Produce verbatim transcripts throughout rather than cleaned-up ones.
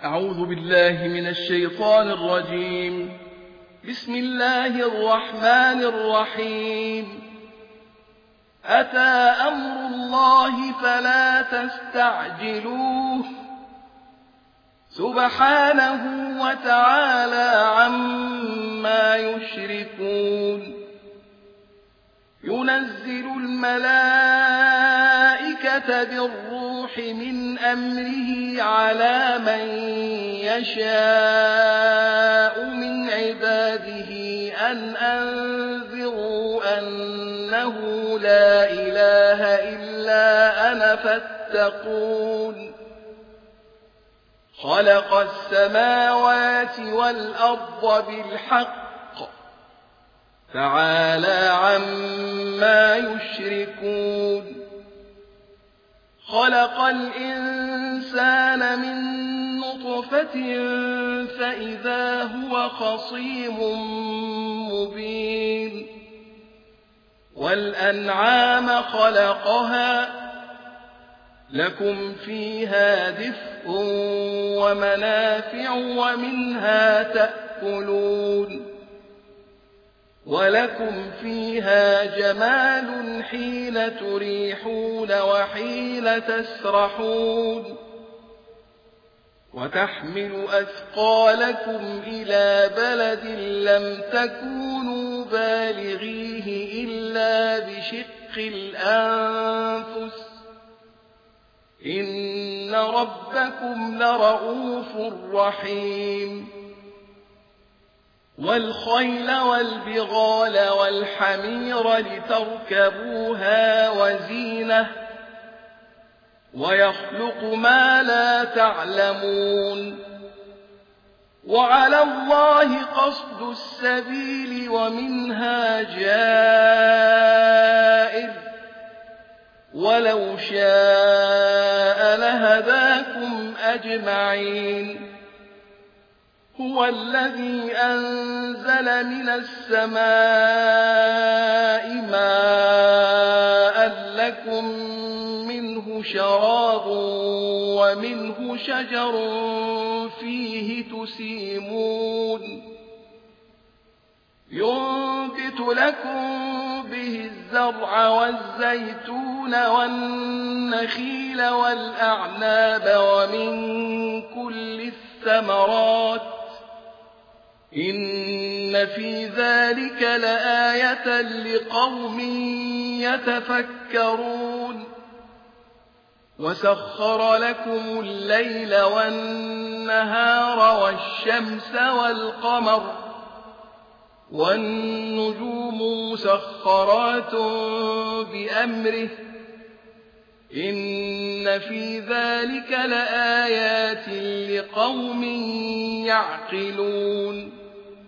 أعوذ بالله من الشيطان الرجيم. بسم الله الرحمن الرحيم. أتى أمر الله فلا تستعجلوه سبحانه وتعالى عما يشركون. ينزل الملائكة بالروح من أمره على من يشاء من عباده أن أنذروا أنه لا إله إلا أنا فاتقون. خلق السماوات والأرض بالحق تعالى عما يشركون. خلق الإنسان من نطفة فإذا هو خصيم مبين. والأنعام خلقها لكم فيها دفء ومنافع ومنها تأكلون. ولكم فيها جمال حين تريحون وحين تسرحون. وتحمل أثقالكم إلى بلد لم تكونوا بالغيه إلا بشق الأنفس إن ربكم لرؤوف رحيم. والخيل والبغال والحمير لتركبوها وزينة ويخلق ما لا تعلمون. وعلى الله قصد السبيل ومنها جائر ولو شاء لهداكم أجمعين. هو الذي أنزل من السماء ماء لكم منه شراب ومنه شجر فيه تسيمون. ينبت لكم به الزرع والزيتون والنخيل والأعناب ومن كل الثمرات إن في ذلك لآية لقوم يتفكرون. وسخر لكم الليل والنهار والشمس والقمر والنجوم مسخرات بأمره إن في ذلك لآيات لقوم يعقلون.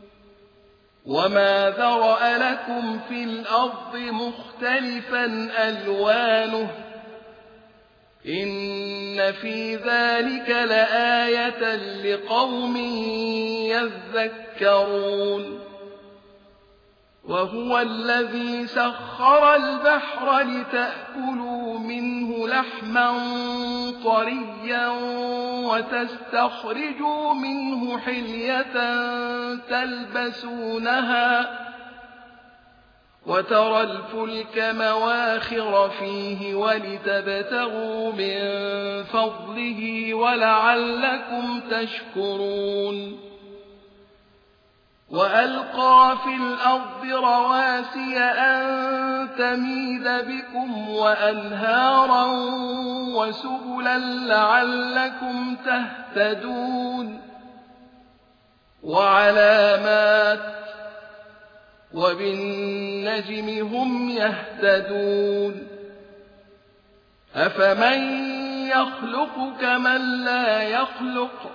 وما ذرأ لكم في الأرض مختلفا ألوانه إن في ذلك لآية لقوم يذكرون. وهو الذي سخر البحر لتأكلوا منه لحما طريا وتستخرجوا منه حلية تلبسونها وترى الفلك مواخر فيه ولتبتغوا من فضله ولعلكم تشكرون. وألقى في الأرض رواسي أن تميد بكم وأنهارا وسبلا لعلكم تهتدون. وعلامات وبالنجم هم يهتدون. أفمن يخلق كمن لا يخلق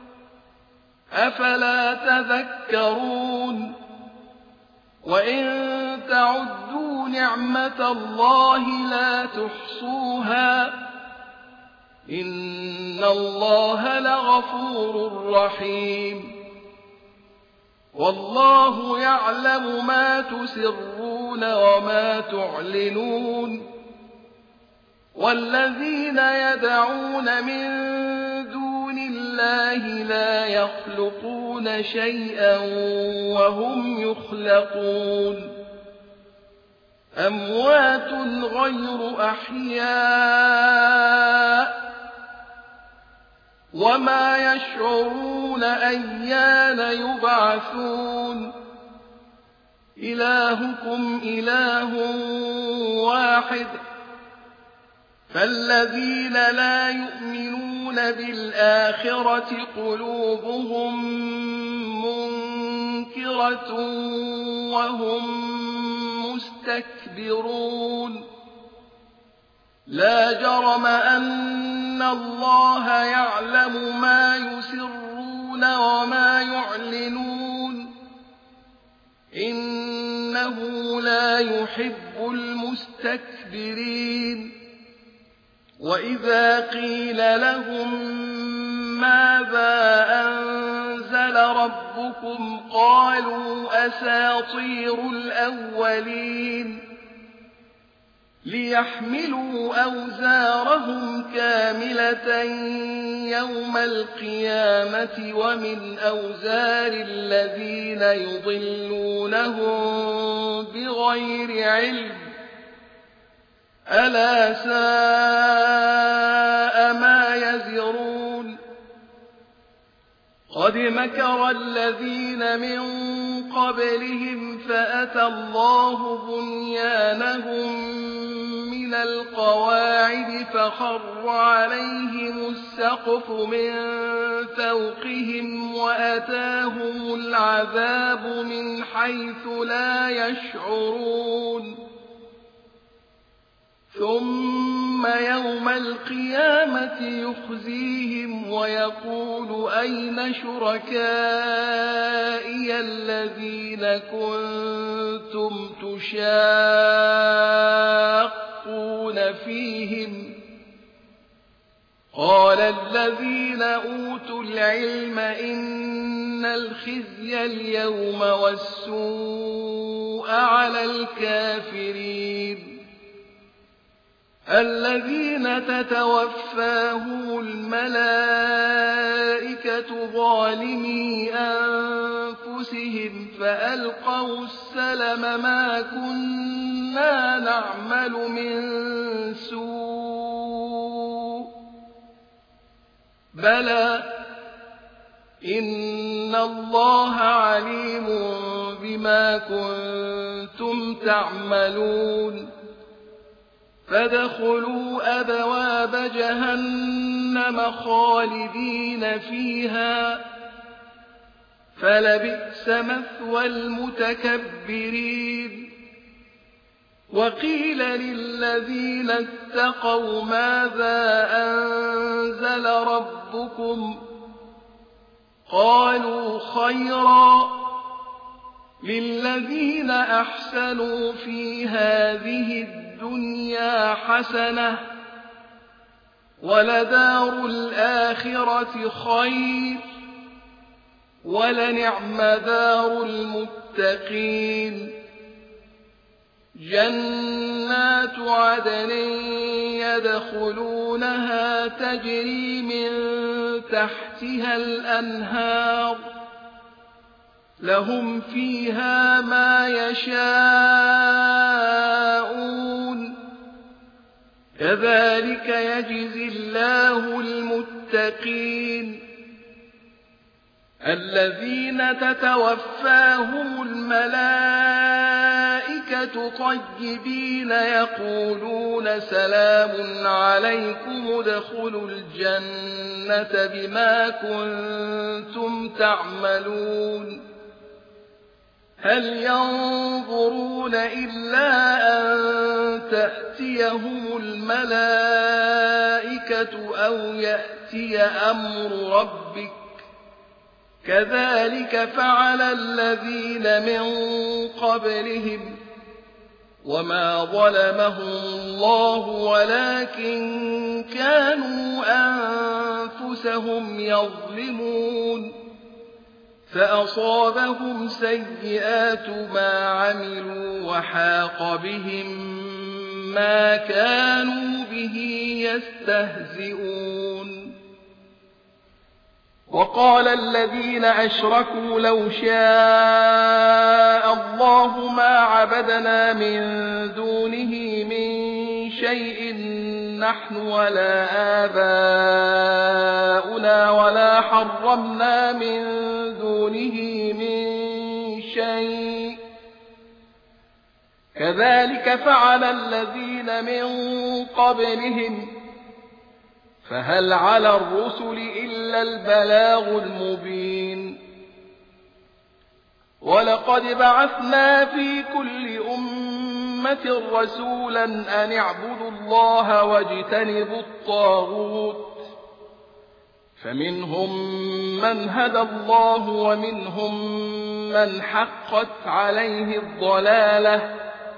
أفلا تذكرون. وإن تعدوا نعمة الله لا تحصوها إن الله لغفور رحيم. والله يعلم ما تسرون وما تعلنون. والذين يدعون من دون الله الله لا يخلقون شيئا وهم يخلقون أموات غير أحياء وما يشعرون أيان يبعثون إلهكم إله واحد فالذين لا يؤمنون بالآخرة قلوبهم منكرة وهم مستكبرون لا جرم أن الله يعلم ما يسرون وما يعلنون إنه لا يحب المستكبرين وإذا قيل لهم ماذا أنزل ربكم قالوا أساطير الأولين ليحملوا أوزارهم كاملة يوم القيامة ومن أوزار الذين يضلونهم بغير علم ألا ساء ما يزرون قد مكر الذين من قبلهم فأتى الله بنيانهم من القواعد فخر عليهم السقف من فوقهم وأتاهم العذاب من حيث لا يشعرون ثم يوم القيامة يخزيهم ويقول أين شركائي الذين كنتم تشاقون فيهم قال الذين أوتوا العلم إن الخزي اليوم والسوء على الكافرين الذين تتوفاهم الملائكة ظالمي أنفسهم فألقوا السلم ما كنا نعمل من سوء بلى إن الله عليم بما كنتم تعملون فادخلوا أبواب جهنم خالدين فيها فلبئس مثوى المتكبرين وقيل للذين اتقوا ماذا أنزل ربكم قالوا خيرا للذين أحسنوا في هذه الدنيا الدنيا حسنة ولدار الآخرة خير ولنعم دار المتقين جنات عدن يدخلونها تجري من تحتها الأنهار لهم فيها ما يشاءون كذلك يجزي الله المتقين الذين تتوفاهم الملائكة طيبين يقولون سلام عليكم ادخلوا الجنة بما كنتم تعملون هل ينظرون إلا أن تأتيهم الملائكة أو يأتي أمر ربك كذلك فعل الذين من قبلهم وما ظلمهم الله ولكن كانوا أنفسهم يظلمون فأصابهم سيئات ما عملوا وحاق بهم ما كانوا به يستهزئون وقال الذين أشركوا لو شاء الله ما عبدنا من دونه من شيء نحن ولا آباؤنا ولا حرمنا من دونه من شيء كذلك فعل الذين من قبلهم فهل على الرسل إلا البلاغ المبين ولقد بعثنا في كل أمة رسولا أن اعبدوا الله واجتنبوا الطاغوت فمنهم من هدى الله ومنهم من حقت عليه الضلالة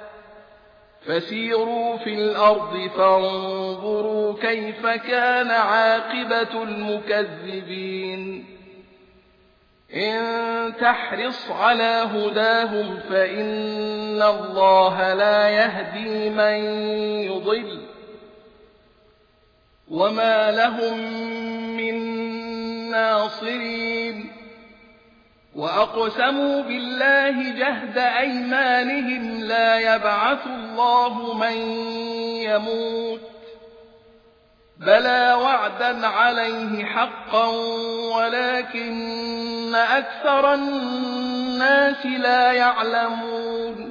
فسيروا في الأرض فانظروا كيف كان عاقبة المكذبين إن تحرص على هداهم فإن الله لا يهدي من يضل وما لهم من ناصرين وأقسموا بالله جهد أيمانهم لا يبعث الله من يموت بلى وعدا عليه حقا ولكن أكثر الناس لا يعلمون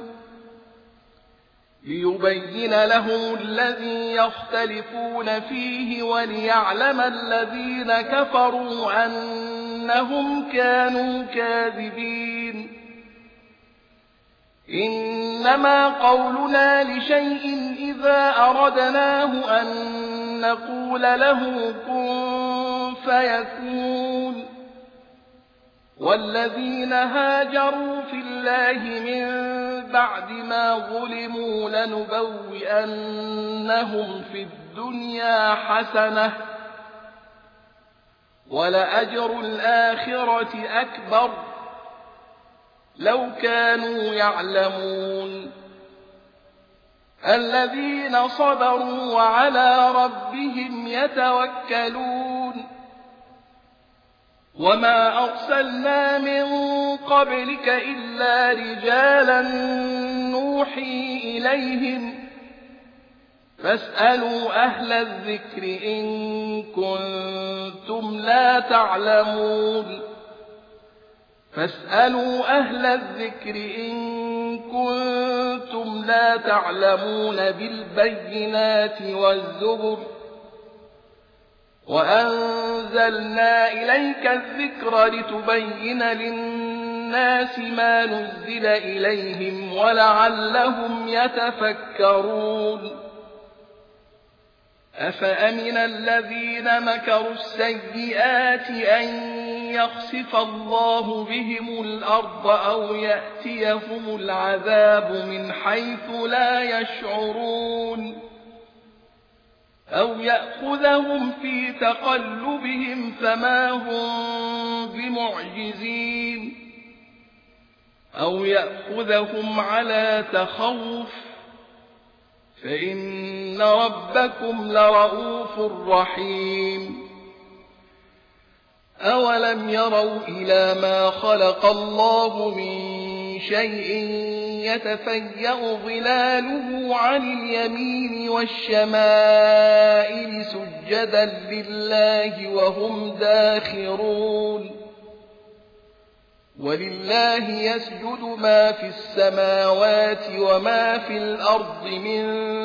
ليبين لهم الذي يختلفون فيه وليعلم الذين كفروا أنهم كانوا كاذبين إنما قولنا لشيء إذا أردناه أن نقول له كن فيكون والذين هاجروا في الله من بعد ما ظلموا لنبوئنهم في الدنيا حسنة ولأجر الآخرة أكبر لو كانوا يعلمون الذين صبروا وعلى ربهم يتوكلون وما أرسلنا من قبلك إلا رجالا نوحي إليهم فاسألوا أهل الذكر إن كنتم لا تعلمون فاسألوا أهل الذكر إن كنتم لا تعلمون بالبينات والزبر وأنزلنا إليك الذكر لتبين للناس ما نزل إليهم ولعلهم يتفكرون أفأمن الذين مكروا السيئات أن يخسف الله بهم الأرض أو يأتيهم العذاب من حيث لا يشعرون أو يأخذهم في تقلبهم فما هم بمعجزين أو يأخذهم على تخوف فإن ربكم لرؤوف رحيم أولم يروا إلى ما خلق الله من شيء يتفيأ ظلاله عن اليمين والشمائل سجدا لله وهم داخرون ولله يسجد ما في السماوات وما في الأرض من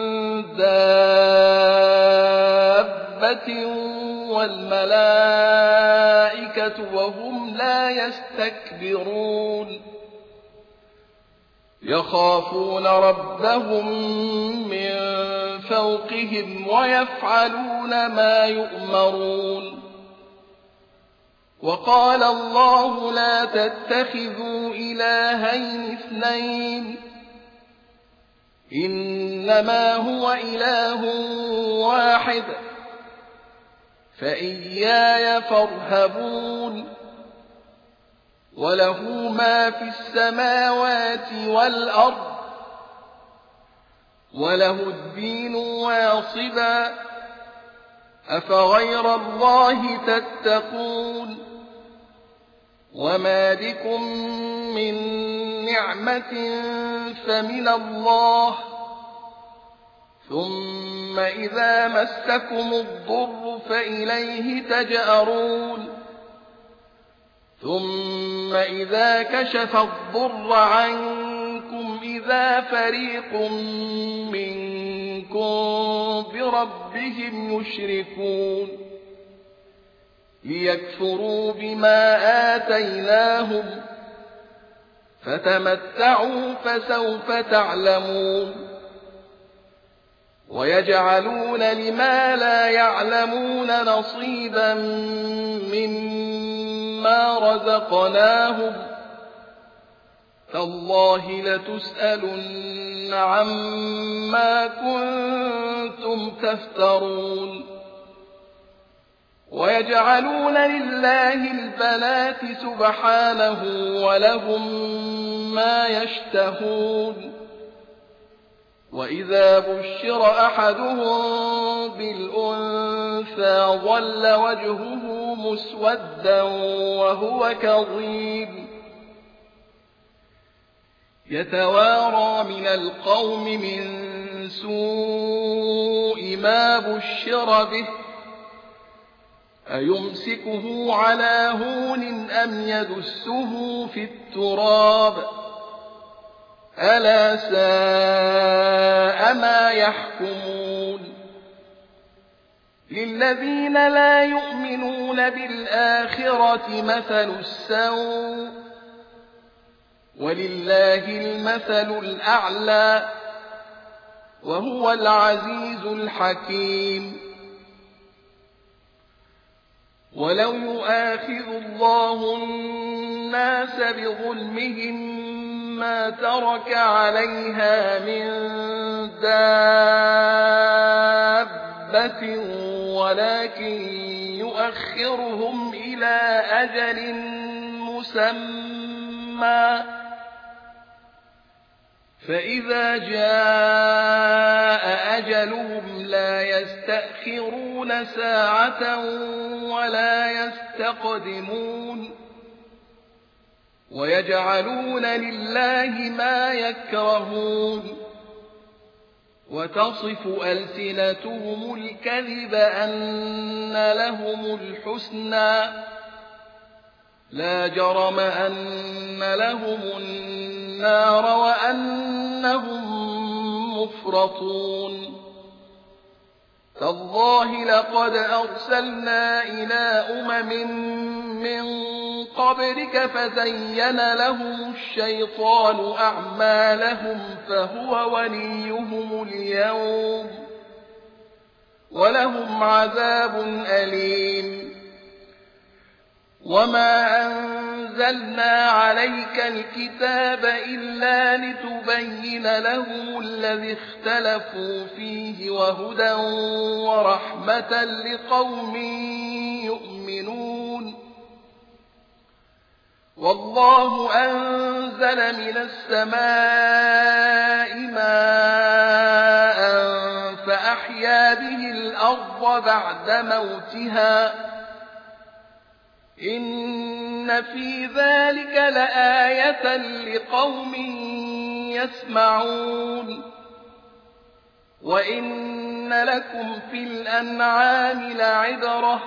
دابة والملائكة وهم لا يستكبرون يخافون ربهم من فوقهم ويفعلون ما يؤمرون وقال الله لا تتخذوا إلهين اثنين إنما هو إله واحد فإياي فارهبون وله ما في السماوات والأرض وله الدين واصبا أفغير الله تتقون وما بكم من نعمة فمن الله ثم إذا مسكم الضر فإليه تجأرون ثم إذا كشف الضر عنكم إذا فريق منكم بربهم يشركون ليكفروا بما آتيناهم فتمتعوا فسوف تعلمون ويجعلون لما لا يعلمون نصيبا مما رزقناهم تالله لتسألن عما كنتم تفترون ويجعلون لله البنات سبحانه ولهم ما يشتهون وإذا بشر أحدهم بالأنثى ظل وجهه مسودا وهو كظيم يتوارى من القوم من سوء ما بشر به أيمسكه على هون أم يدسه في التراب ألا ساء ما يحكمون للذين لا يؤمنون بالآخرة مثل السوء ولله المثل الأعلى وهو العزيز الحكيم ولو يؤاخذ الله الناس بظلمهم ما ترك عليها من دابة ولكن يؤخرهم إلى أجل مسمى فإذا جاء أجلهم لا يستأخرون ساعة ولا يستقدمون ويجعلون لله ما يكرهون وتصف ألسنتهم الكذب أن لهم الحسنى لا جرم أن لهم النار وأنهم مفرطون تالله لقد أرسلنا إلى أمم من قبلك فزين لهم الشيطان أعمالهم فهو وليهم اليوم ولهم عذاب أليم وما أنزلنا عليك الكتاب إلا لتبين لهم الذي اختلفوا فيه وهدى ورحمة لقوم يؤمنون والله أنزل من السماء ماء فأحيا به الأرض بعد موتها إن في ذلك لآية لقوم يسمعون وإن لكم في الأنعام لعبرة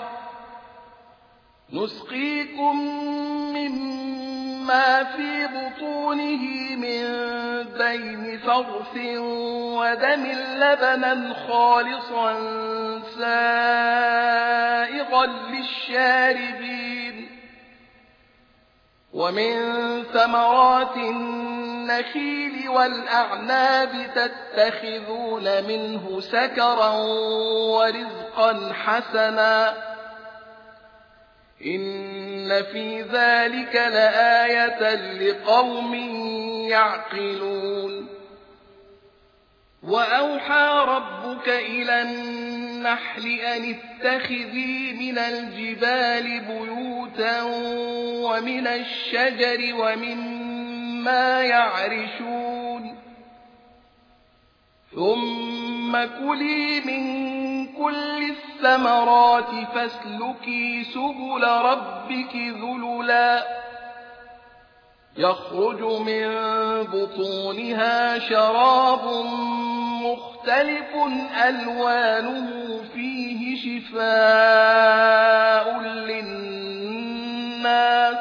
نسقيكم مما في بطونه من بين فرث ودم لبنا خالصا سائغا للشاربين ومن ثمرات النخيل والأعناب تتخذون منه سكرا ورزقا حسنا إن في ذلك لآية لقوم يعقلون وأوحى ربك إلى النحل أن اتخذي من الجبال بيوتا ومن الشجر ومما يعرشون ثم كلي من كل الثمرات فاسلكي سبل ربك ذللا يخرج من بطونها شراب مختلف ألوانه فيه شفاء للناس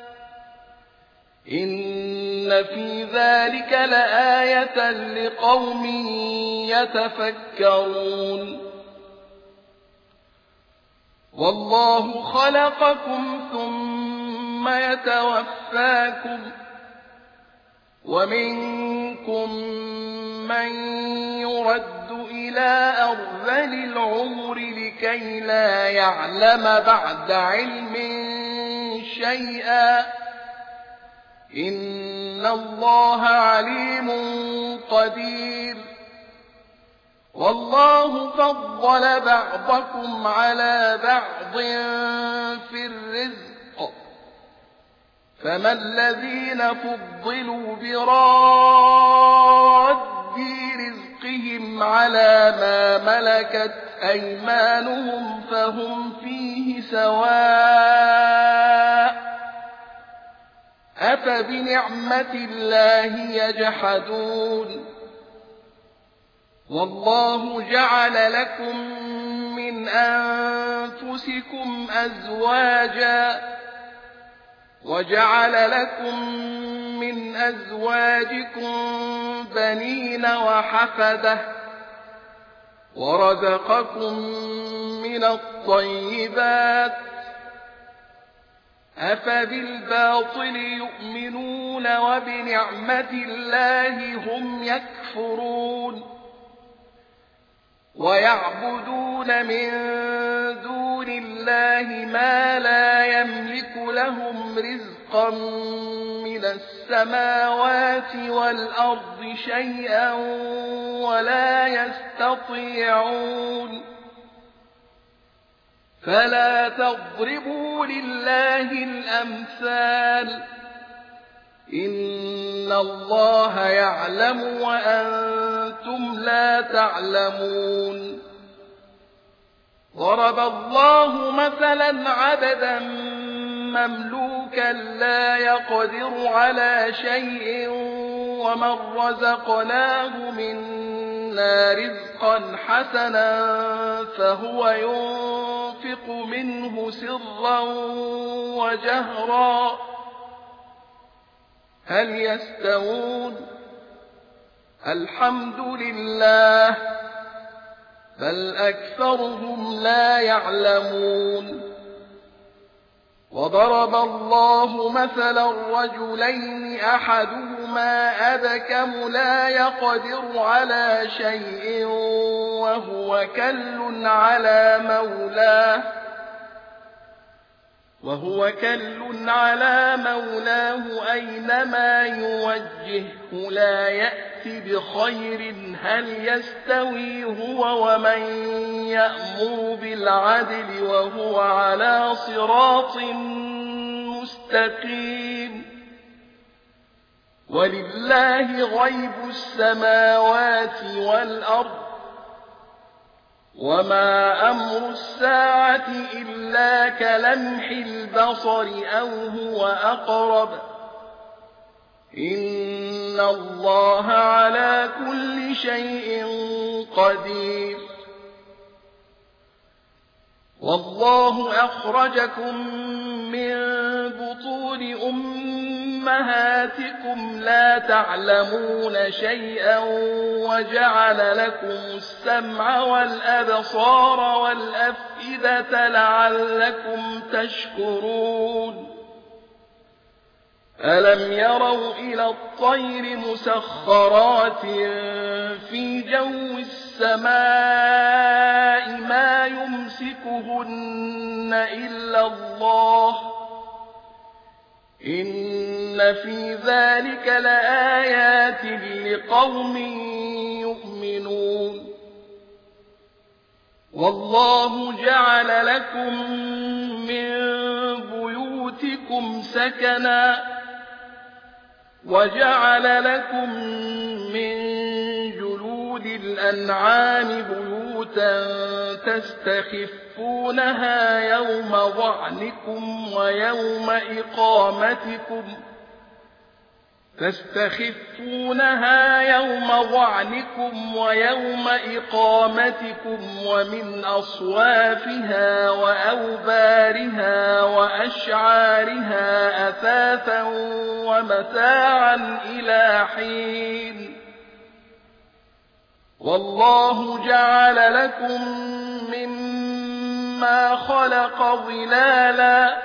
إن في ذلك لآية لقوم يتفكرون والله خلقكم ثم يتوفاكم ومنكم من يرد إلى أرذل العمر لكي لا يعلم بعد علم شيئا إن الله عليم قدير والله فضل بعضكم على بعض في الرزق فما الذين فضلوا براد رزقهم على ما ملكت أيمانهم فهم فيه سواء أفبنعمة الله يجحدون والله جعل لكم من أنفسكم أزواجا وجعل لكم من أزواجكم بنين وحفدة ورزقكم من الطيبات أفبالباطل يؤمنون وبنعمة الله هم يكفرون ويعبدون من دون الله ما لا يملك لهم رزقا من السماوات والأرض شيئا ولا يستطيعون فلا تضربوا لله الأمثال إن الله يعلم وأنتم لا تعلمون ضرب الله مثلا عبدا مملوكا لا يقدر على شيء ومن رزقناه منا رزقا حسنا فهو ينفق منه سرا وجهرا هل يستوون الحمد لله بل أكثرهم لا يعلمون وضرب الله مثلا رجلين أحدهما أبكم لا يقدر على شيء وهو كل على مولاه وهو كل على مولاه أينما يوجهه لا يأتي بخير هل يستوي هو ومن يأمر بالعدل وهو على صراط مستقيم ولله غيب السماوات والأرض وما أمر الساعة إلا كلمح البصر أو هو أقرب إن الله على كل شيء قدير والله أخرجكم من بطون أمهاتكم لا تعلمون شيئا وجعل لكم السمع والأبصار والأفئدة لعلكم تشكرون ألم يروا إلى الطير مسخرات في جو السماء ما يمسكهن إلا الله إن في ذلك لآيات لقوم يؤمنون والله جعل لكم من بيوتكم سكنا وجعل لكم من جلود الأنعام بيوتا تستخفونها يوم ظعنكم ويوم إقامتكم تستخفونها يوم ظعنكم ويوم إقامتكم ومن أصوافها وأوبارها وأشعارها أثاثا ومتاعا إلى حين والله جعل لكم مما خلق ظلالا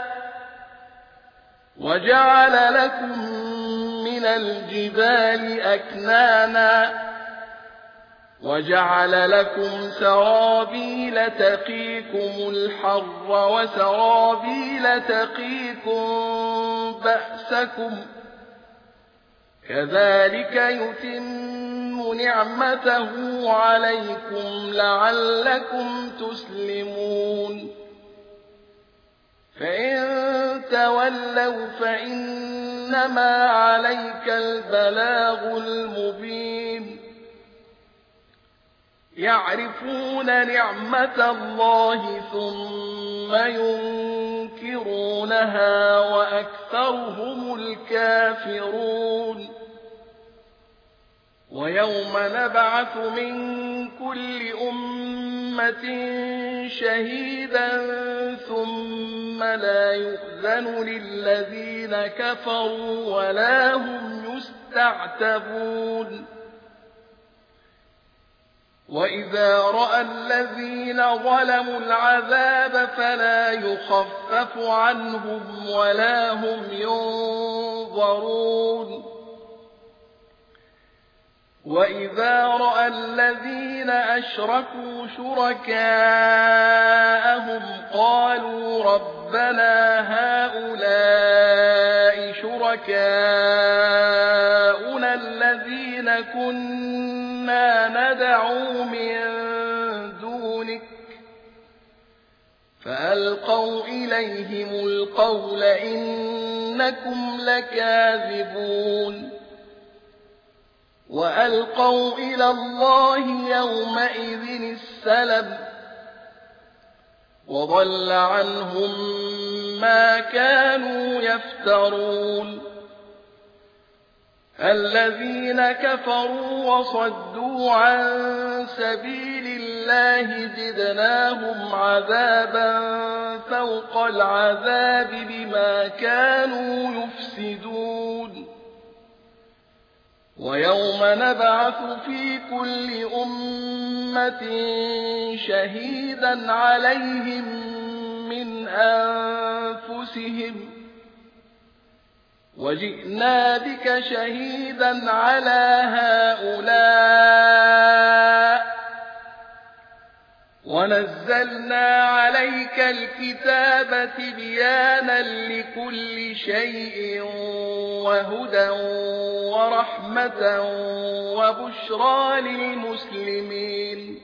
وجعل لكم من الجبال أكنانا وجعل لكم سرابيل تقيكم الحر وسرابيل تقيكم بأسكم كذلك يتم نعمته عليكم لعلكم تسلمون فإن تولوا فإنما عليك البلاغ المبين يعرفون نعمة الله ثم ينكرونها وأكثرهم الكافرون ويوم نبعث من كل أمة شهيدا ثم لا يؤذن للذين كفروا ولا هم يستعتبون وإذا رأى الذين ظلموا العذاب فلا يخفف عنهم ولا هم ينظرون وإذا رأى الذين أشركوا شركاءهم قالوا ربنا هؤلاء شركاؤنا الذين كنا ندعو من دونك فألقوا إليهم القول إنكم لكاذبون وألقوا إلى الله يومئذ السلم وضل عنهم ما كانوا يفترون الذين كفروا وصدوا عن سبيل الله زدناهم عذابا فوق العذاب بما كانوا يفسدون ويوم نبعث في كل أمة شهيدا عليهم من أنفسهم وجئنا بك شهيدا على هؤلاء ونزلنا عليك الكتاب تبيانا لكل شيء وهدى ورحمة وبشرى للمسلمين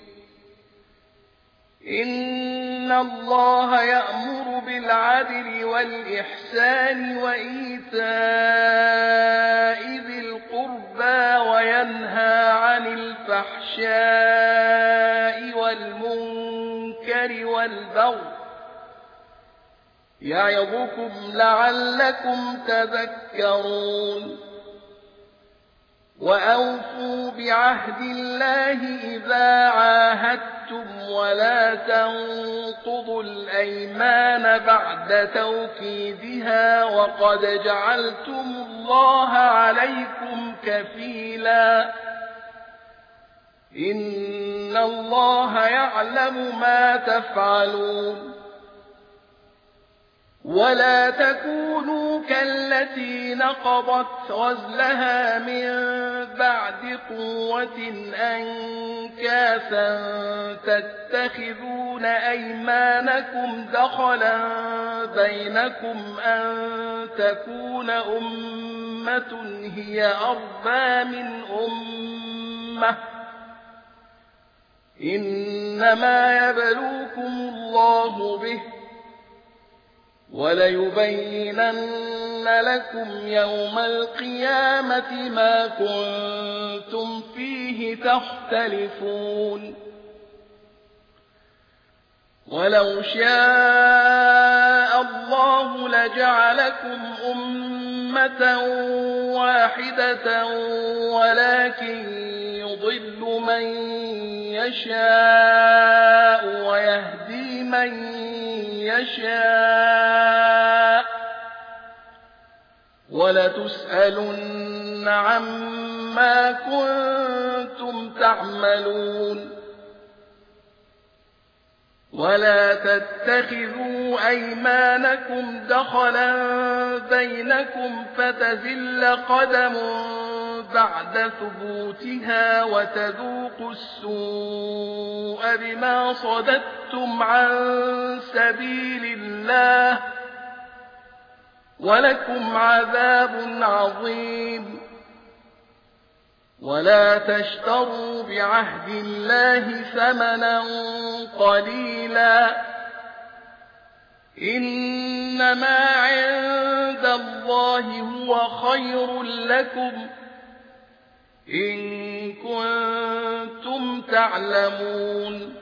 إن الله يأمر بالعدل والإحسان وإيتاء ذي القربى وينهى عن الفحشاء والمنكر والبغي يعظكم لعلكم تذكرون وأوفوا بعهد الله إذا عاهدتم ولا تنقضوا الأيمان بعد توكيدها وقد جعلتم الله عليكم كفيلا إن الله يعلم ما تفعلون ولا تكونوا كالتي نقضت غزلها من بعد قوة أنكاثا تتخذون أيمانكم دخلا بينكم أن تكون أمة هي أربى من أمة إنما يبلوكم الله به وليبينن لكم يوم القيامة ما كنتم فيه تختلفون ولو شاء الله لجعلكم أمة أمة واحدة ولكن يضل من يشاء ويهدي من يشاء ولتسألن عما كنتم تعملون ولا تتخذوا أيمانكم دخلا بينكم فتزل قدم بعد ثبوتها وتذوقوا السوء بما صددتم عن سبيل الله ولكم عذاب عظيم ولا تشتروا بعهد الله ثمنا قليلا إنما عند الله هو خير لكم إن كنتم تعلمون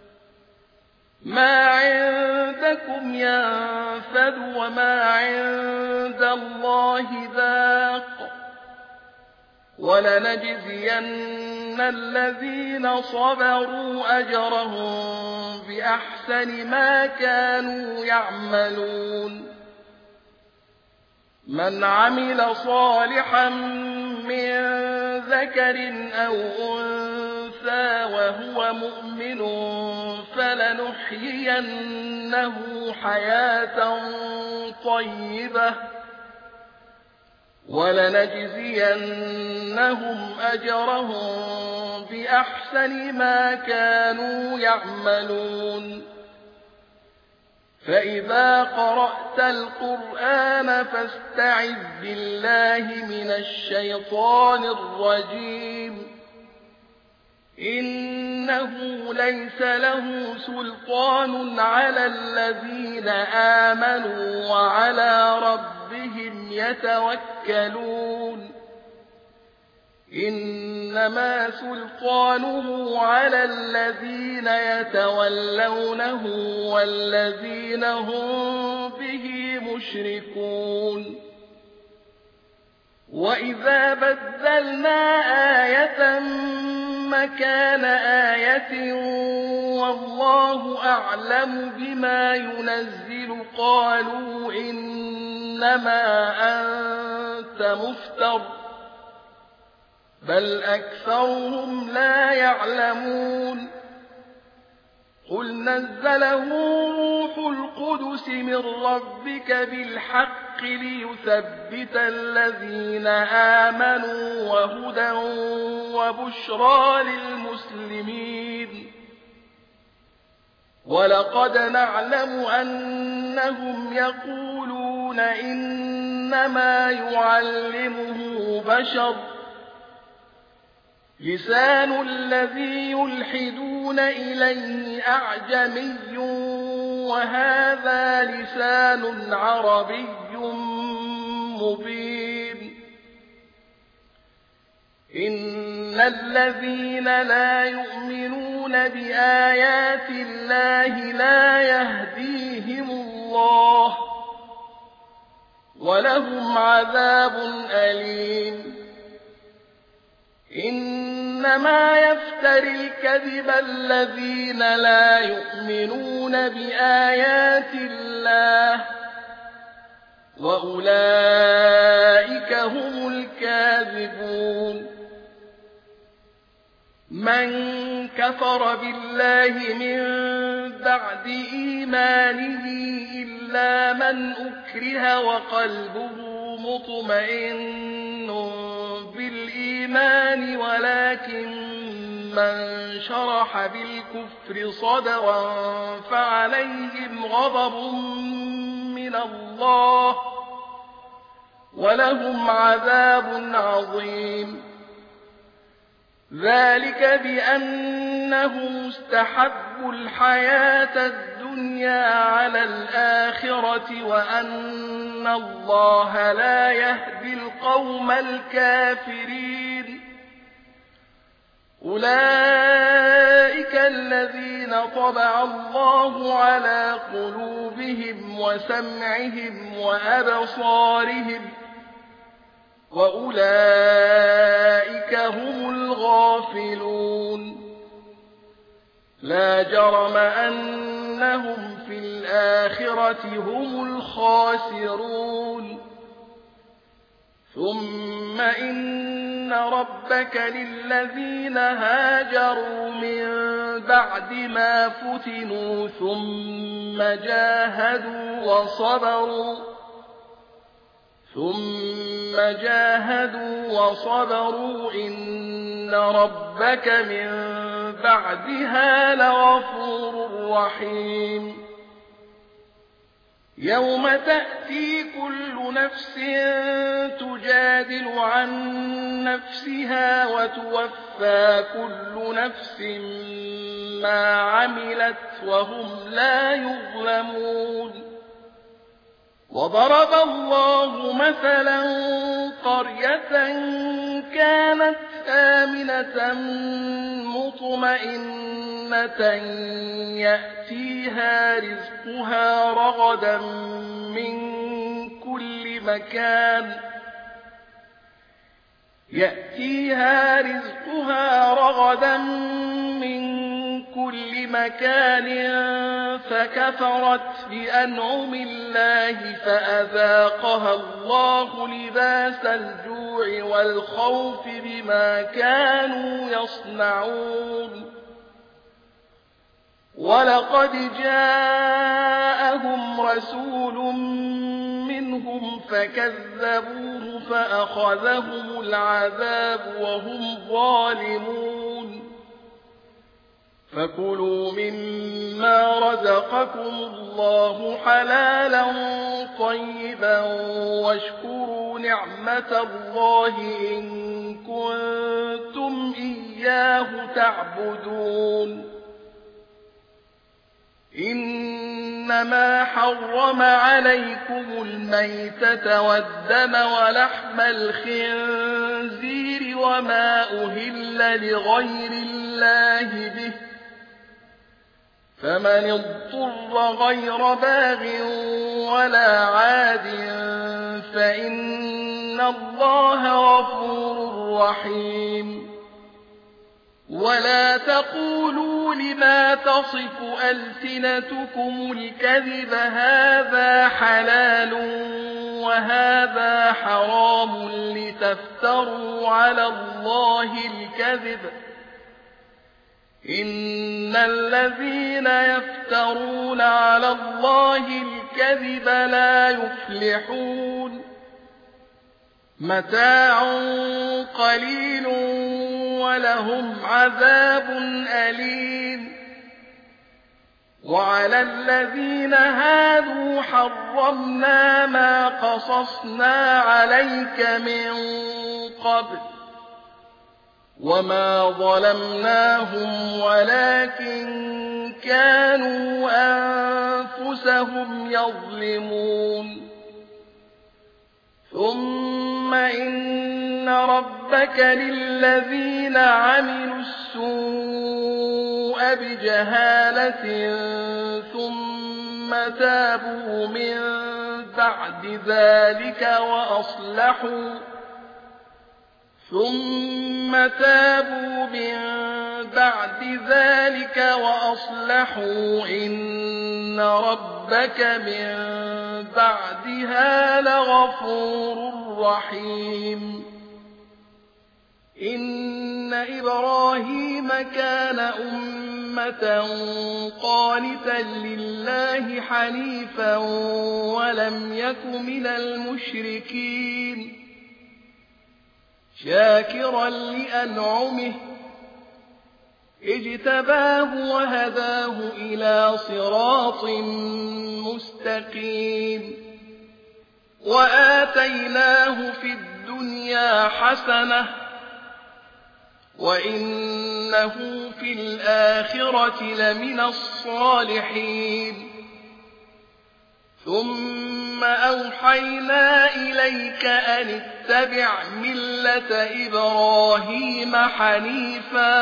ما عندكم ينفد وما عند الله باق ولنجزين الذين صبروا أجرهم بأحسن ما كانوا يعملون من عمل صالحا من ذكر أو أنثى وهو مؤمن فلنحيينه حياة طيبة ولنجزينهم أجرهم بأحسن ما كانوا يعملون فإذا قرأت القرآن فاستعذ بالله من الشيطان الرجيم إنه ليس له سلطان على الذين آمنوا وعلى ربهم يتوكلون إنما سلطانه على الذين يتولونه والذين هم به مشركون وإذا بدلنا آية مكان آية والله أعلم بما ينزل قالوا إنما أنت مفتر بل أكثرهم لا يعلمون قل نزله روح القدس من ربك بالحق ليثبت الذين آمنوا وهدى وبشرى للمسلمين ولقد نعلم أنهم يقولون إنما يعلمه بشر لسان الذي يلحدون إليه أعجمي وهذا لسان عربي مبين إن الذين لا يؤمنون بآيات الله لا يهديهم الله ولهم عذاب أليم إنما يفتري الكذب الذين لا يؤمنون بآيات الله وأولئك هم الكاذبون من كفر بالله من بعد إيمانه إلا من أكره وقلبه مطمئن بالإيمان ولكن من شرح بالكفر صدرا فعليهم غضب من الله ولهم عذاب عظيم ذلك بأنهم استحبوا الحياة الدنيا على الآخرة وأن الله لا يهدي القوم الكافرين أولئك الذين طبع الله على قلوبهم وسمعهم وأبصارهم وأولئك هم الغافلون لا جرم أنهم في الآخرة هم الخاسرون ثم إن ربك للذين هاجروا من بعد ما فتنوا ثم جاهدوا وصبروا ثم جاهدوا وصبروا إن ربك من بعدها لغفور رحيم يوم تأتي كل نفس تجادل عن نفسها وتوفى كل نفس ما عملت وهم لا يظلمون وضرب الله مثلا قرية كانت آمنة مطمئنة يأتيها رزقها رغدا من كل مكان يأتيها رزقها رغدا من كل مكان فكفرت بأنعم الله فأذاقها الله لباس الجوع والخوف بما كانوا يصنعون ولقد جاءهم رسول منهم فكذبوه فأخذهم العذاب وهم ظالمون فكلوا مما رزقكم الله حلالا طيبا واشكروا نعمة الله إن كنتم إياه تعبدون إنما حرم عليكم الميتة والدم ولحم الخنزير وما أهل لغير الله به فمن اضطر غير باغ ولا عاد فإن الله غفور رحيم ولا تقولوا لما تصف ألسنتكم الكذب هذا حلال وهذا حرام لتفتروا على الله الكذب إن الذين يفترون على الله الكذب لا يفلحون متاع قليل ولهم عذاب أليم وعلى الذين هادوا حرمنا ما قصصنا عليك من قبل وما ظلمناهم ولكن كانوا أنفسهم يظلمون ثم إن ربك للذين عملوا السوء بجهالة ثم تابوا من بعد ذلك وأصلحوا ثم تابوا من بعد ذلك وأصلحوا إن ربك من بعدها لغفور رحيم إن إبراهيم كان أمة قانتا لله حنيفا ولم يك من المشركين شاكرا لأنعمه اجتباه وهداه إلى صراط مستقيم وآتيناه في الدنيا حسنة وإنه في الآخرة لمن الصالحين ثم أوحينا إليك أن اتبع ملة إبراهيم حنيفا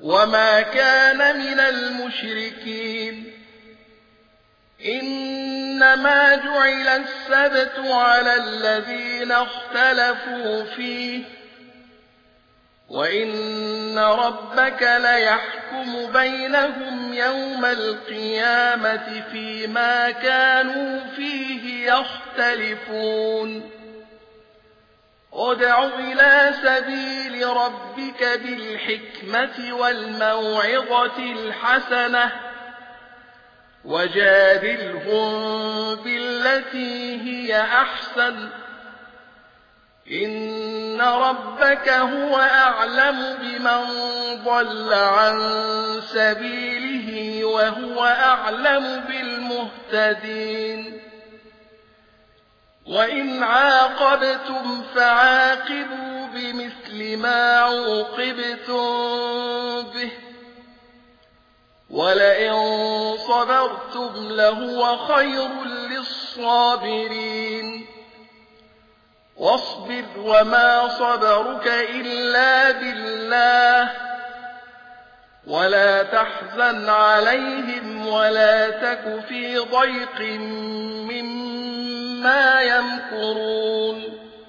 وما كان من المشركين إن إنما جعل السبت على الذين اختلفوا فيه وإن ربك ليحكم بينهم يوم القيامة فيما كانوا فيه يختلفون ادع إلى سبيل ربك بالحكمة والموعظة الحسنة وجادلهم بالتي هي أحسن إن ربك هو أعلم بمن ضل عن سبيله وهو أعلم بالمهتدين وإن عاقبتم فعاقبوا بمثل ما عوقبتم به ولئن صبرتم لهو خير للصابرين واصبر وما صبرك إلا بالله ولا تحزن عليهم ولا تك في ضيق مما يمكرون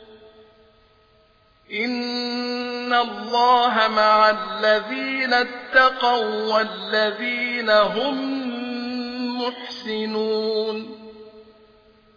إن الله مع الذين اتقوا والذين هم محسنون